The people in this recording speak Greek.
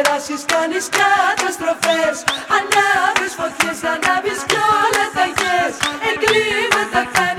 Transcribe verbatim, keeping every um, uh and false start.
περάσεις κάνεις καταστροφές. Ανάβεις φωτιές, ανάβεις κι όλα τα γες. Εγκλήματα κάνεις.